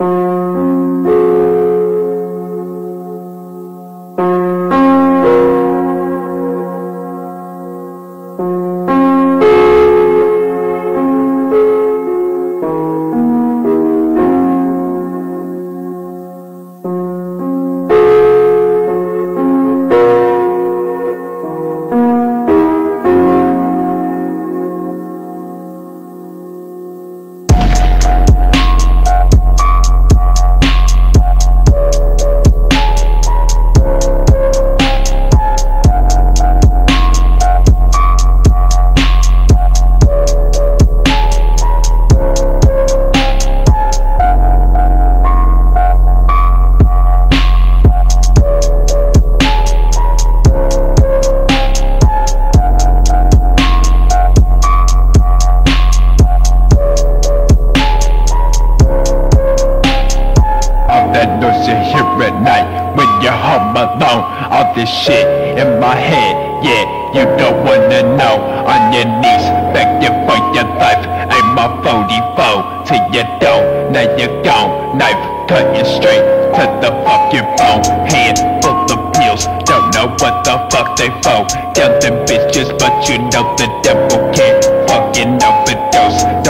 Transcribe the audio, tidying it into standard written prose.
Here at night when you're home alone, all this shit in my head, yeah, you don't wanna know. On your knees, begging for your life, aim my 44 till you don't, now you're gone. Knife cutting straight to the fucking bone, hand full of pills, don't know what the fuck they for. Killing bitches, but you know the devil can't fucking overdose.